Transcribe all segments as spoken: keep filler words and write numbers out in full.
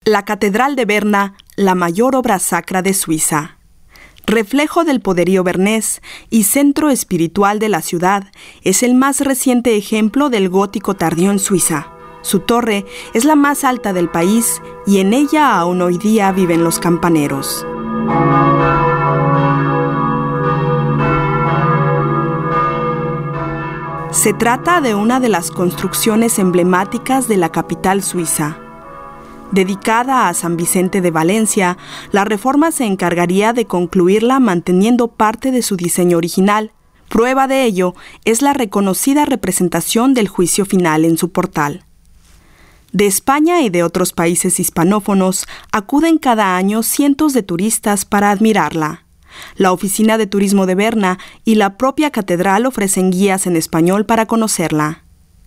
La Catedral de Berna, la mayor obra sacra de Suiza. Reflejo del poderío bernés y centro espiritual de la ciudad, es el más reciente ejemplo del gótico tardío en Suiza. Su torre es la más alta del país y en ella aún hoy día viven los campaneros. Se trata de una de las construcciones emblemáticas de la capital suiza. Dedicada a San Vicente de Valencia, la Reforma se encargaría de concluirla manteniendo parte de su diseño original. Prueba de ello es la reconocida representación del juicio final en su portal. De España y de otros países hispanófonos acuden cada año cientos de turistas para admirarla. La Oficina de Turismo de Berna y la propia catedral ofrecen guías en español para conocerla.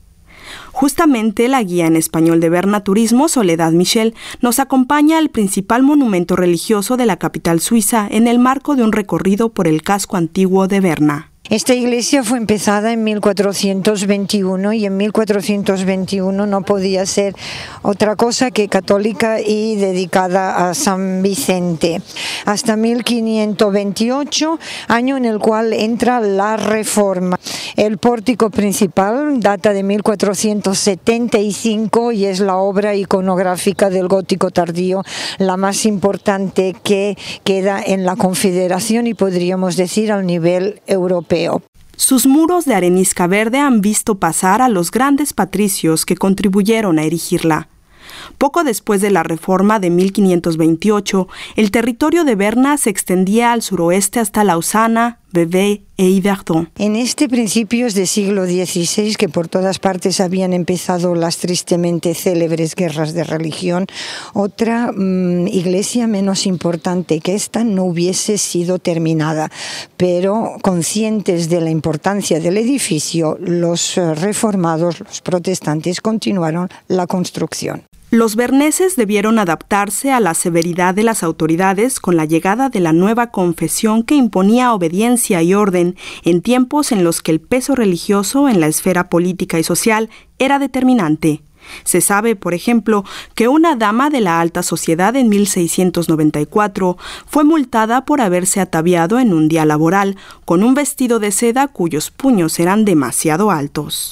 Justamente la guía en español de Berna Turismo, Soledad Michel, nos acompaña al principal monumento religioso de la capital suiza en el marco de un recorrido por el casco antiguo de Berna. Esta iglesia fue empezada en mil cuatrocientos veintiuno y en mil cuatrocientos veintiuno no podía ser otra cosa que católica y dedicada a San Vicente. Hasta mil quinientos veintiocho, año en el cual entra la Reforma. El pórtico principal data de mil cuatrocientos setenta y cinco y es la obra iconográfica del gótico tardío, la más importante que queda en la Confederación y podríamos decir al nivel europeo. Sus muros de arenisca verde han visto pasar a los grandes patricios que contribuyeron a erigirla. Poco después de la Reforma de mil quinientos veintiocho, el territorio de Berna se extendía al suroeste hasta Lausana, Vevey e Yverdon. En este principios del siglo dieciséis, que por todas partes habían empezado las tristemente célebres guerras de religión, otra mmm, iglesia menos importante que esta no hubiese sido terminada, pero conscientes de la importancia del edificio, los reformados, los protestantes, continuaron la construcción. Los berneses debieron adaptarse a la severidad de las autoridades con la llegada de la nueva confesión que imponía obediencia y orden en tiempos en los que el peso religioso en la esfera política y social era determinante. Se sabe, por ejemplo, que una dama de la alta sociedad en mil seiscientos noventa y cuatro fue multada por haberse ataviado en un día laboral con un vestido de seda cuyos puños eran demasiado altos.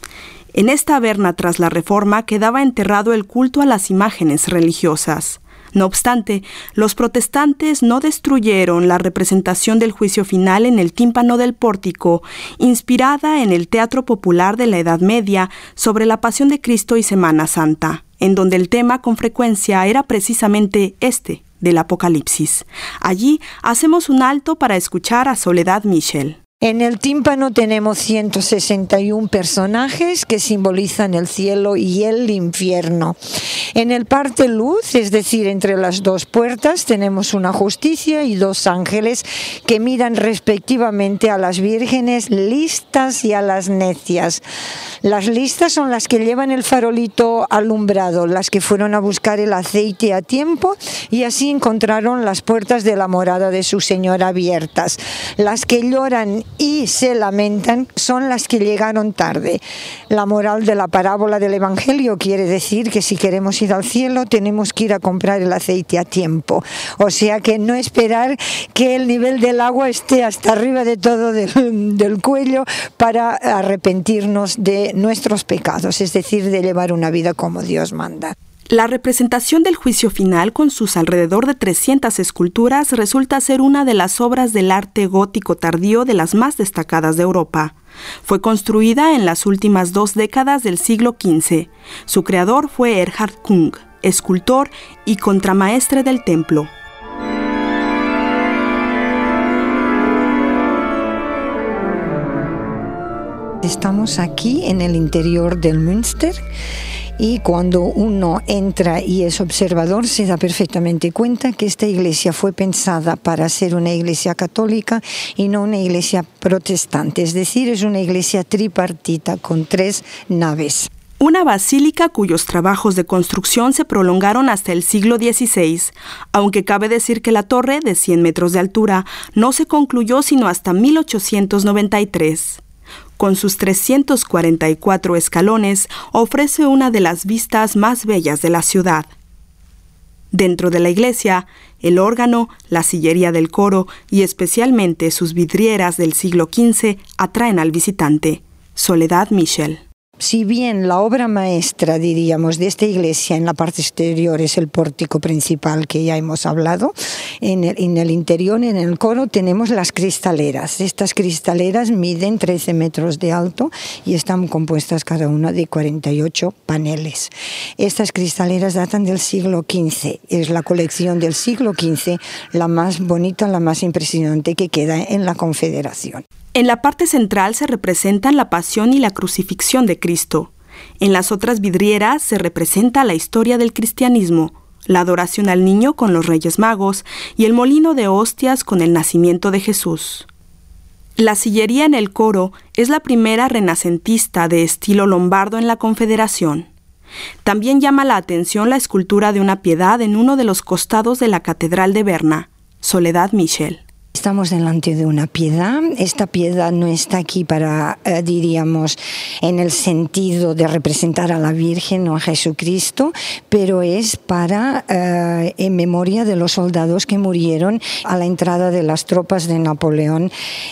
En esta Berna tras la Reforma quedaba enterrado el culto a las imágenes religiosas. No obstante, los protestantes no destruyeron la representación del juicio final en el tímpano del pórtico, inspirada en el teatro popular de la Edad Media sobre la Pasión de Cristo y Semana Santa, en donde el tema con frecuencia era precisamente este, del Apocalipsis. Allí hacemos un alto para escuchar a Soledad Michel. En el tímpano tenemos ciento sesenta y uno personajes que simbolizan el cielo y el infierno. En el parte luz, es decir, entre las dos puertas, tenemos una justicia y dos ángeles que miran respectivamente a las vírgenes listas y a las necias. Las listas son las que llevan el farolito alumbrado, las que fueron a buscar el aceite a tiempo y así encontraron las puertas de la morada de su Señor abiertas. Las que lloran y se lamentan son las que llegaron tarde. La moral de la parábola del Evangelio quiere decir que si queremos ir al cielo tenemos que ir a comprar el aceite a tiempo. O sea que no esperar que el nivel del agua esté hasta arriba de todo del, del cuello para arrepentirnos de nuestros pecados, es decir, de llevar una vida como Dios manda. La representación del juicio final con sus alrededor de trescientas esculturas resulta ser una de las obras del arte gótico tardío de las más destacadas de Europa. Fue construida en las últimas dos décadas del siglo quince. Su creador fue Erhard Kung, escultor y contramaestre del templo. Estamos aquí en el interior del Münster y cuando uno entra y es observador se da perfectamente cuenta que esta iglesia fue pensada para ser una iglesia católica y no una iglesia protestante, es decir, es una iglesia tripartita con tres naves. Una basílica cuyos trabajos de construcción se prolongaron hasta el siglo dieciséis, aunque cabe decir que la torre, de cien metros de altura, no se concluyó sino hasta mil ochocientos noventa y tres. Con sus trescientos cuarenta y cuatro escalones, ofrece una de las vistas más bellas de la ciudad. Dentro de la iglesia, el órgano, la sillería del coro y especialmente sus vidrieras del siglo quince atraen al visitante. Soledad Michel. Si bien la obra maestra, diríamos, de esta iglesia en la parte exterior es el pórtico principal que ya hemos hablado, en el, en el interior, en el coro, tenemos las cristaleras. Estas cristaleras miden trece metros de alto y están compuestas cada una de cuarenta y ocho paneles. Estas cristaleras datan del siglo quince. Es la colección del siglo quince la más bonita, la más impresionante que queda en la Confederación. En la parte central se representan la pasión y la crucifixión de Cristo. En las otras vidrieras se representa la historia del cristianismo, la adoración al niño con los Reyes Magos y el molino de hostias con el nacimiento de Jesús. La sillería en el coro es la primera renacentista de estilo lombardo en la Confederación. También llama la atención la escultura de una piedad en uno de los costados de la Catedral de Berna. Soledad Michel. Estamos delante de una piedad. Esta piedad no está aquí para, eh, diríamos, en el sentido de representar a la Virgen o a Jesucristo, pero es para, eh, en memoria de los soldados que murieron a la entrada de las tropas de Napoleón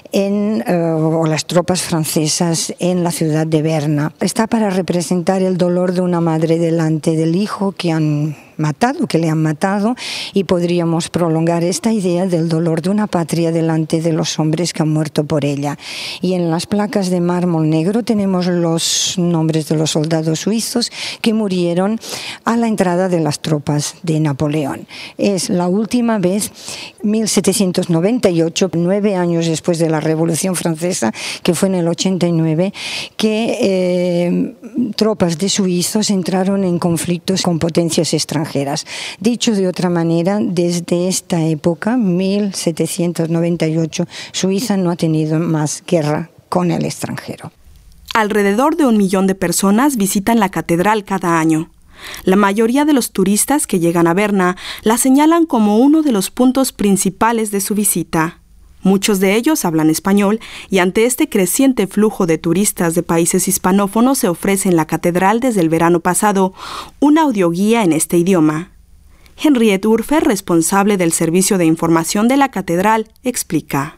en, eh, o las tropas francesas en la ciudad de Berna. Está para representar el dolor de una madre delante del hijo que han matado, que le han matado, y podríamos prolongar esta idea del dolor de una patria delante de los hombres que han muerto por ella. Y en las placas de mármol negro tenemos los nombres de los soldados suizos que murieron a la entrada de las tropas de Napoleón. Es la última vez, mil setecientos noventa y ocho, nueve años después de la Revolución Francesa, que fue en el ochenta y nueve, que eh, tropas de suizos entraron en conflictos con potencias extranjeras. Dicho de otra manera, desde esta época, mil setecientos noventa y ocho, Suiza no ha tenido más guerra con el extranjero. Alrededor de un millón de personas visitan la catedral cada año. La mayoría de los turistas que llegan a Berna la señalan como uno de los puntos principales de su visita. Muchos de ellos hablan español y ante este creciente flujo de turistas de países hispanófonos se ofrece en la catedral desde el verano pasado una audioguía en este idioma. Henriette Urfer, responsable del servicio de información de la catedral, explica.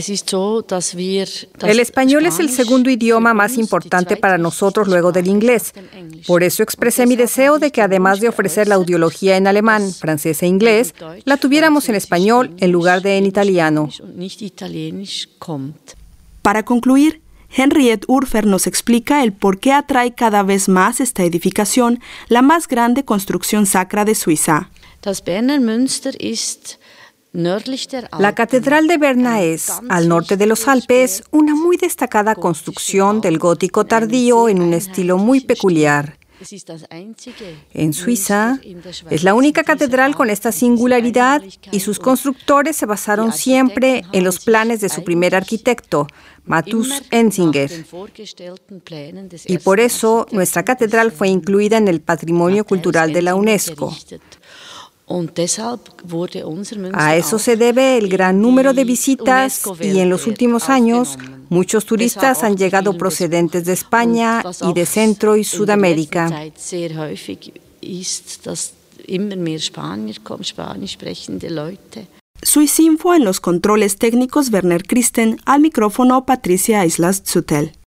El español es el segundo idioma más importante para nosotros luego del inglés. Por eso expresé mi deseo de que además de ofrecer la audiología en alemán, francés e inglés, la tuviéramos en español en lugar de en italiano. Para concluir, Henriette Urfer nos explica el por qué atrae cada vez más esta edificación, la más grande construcción sacra de Suiza. La Catedral de Berna es, al norte de los Alpes, una muy destacada construcción del gótico tardío en un estilo muy peculiar. En Suiza, es la única catedral con esta singularidad y sus constructores se basaron siempre en los planes de su primer arquitecto, Matthias Enzinger. Y por eso, nuestra catedral fue incluida en el Patrimonio Cultural de la UNESCO. A eso se debe el gran número de visitas y en los últimos años muchos turistas han llegado procedentes de España y de Centro y Sudamérica. Suisinfo en los controles técnicos Werner Christen, al micrófono Patricia Islas-Zutel.